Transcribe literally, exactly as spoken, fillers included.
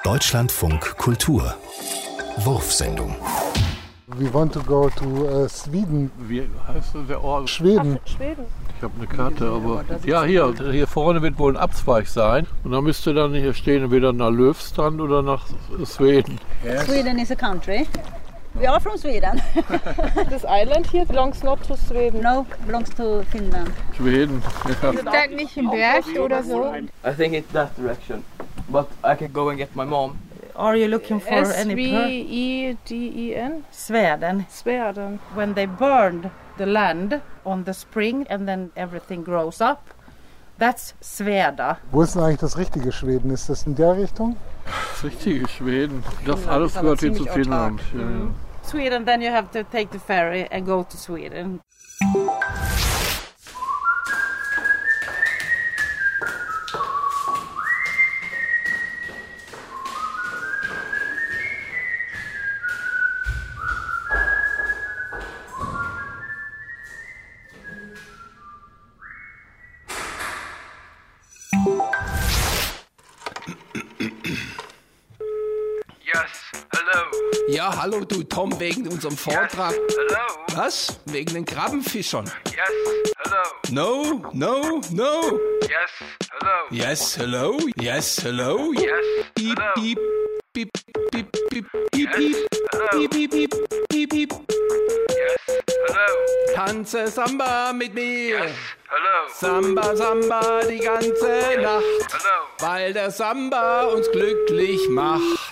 Deutschlandfunk Kultur Wurfsendung. We want to go to uh, Sweden. Wie heißt der Ort? Schweden. Ach, Schweden. Ich habe eine Karte, aber... Ja, hier, hier vorne wird wohl ein Abzweig sein. Und da müsste dann hier stehen, entweder nach Löwstrand oder nach Schweden. Yes. Sweden is a country. We are from Sweden. This island here belongs not to Sweden. No, belongs to Finland. Schweden, ja. Ist das nicht ein Berg oder so? I think it's that direction. But I can go and get my mom. Are you looking for any S V per- E D E N? Sweden? Sweden. When they burned the land on the spring and then everything grows up, that's Sveda. Wo ist denn eigentlich das richtige Schweden? Ist das in der Richtung? Das richtige Schweden. Das Finnland alles ist aber gehört hier zu ziemlich Finnland. autark. Ja, ja. Sweden, then you have to take the ferry and go to Sweden. Ja, hallo du Tom, wegen unserem Vortrag. Yes, hello. Was? Wegen den Krabbenfischern? Yes, hello. No, no, no. Yes, hello. Yes, hello. Yes, hello. Yes, Beep, hello. beep, beep, beep, beep, beep, Yes, beep, hello. beep, beep, beep, beep, beep. Yes, hello. Tanze Samba mit mir. Yes, hello. Samba, Samba die ganze Yes, Nacht. hello. Weil der Samba uns glücklich macht.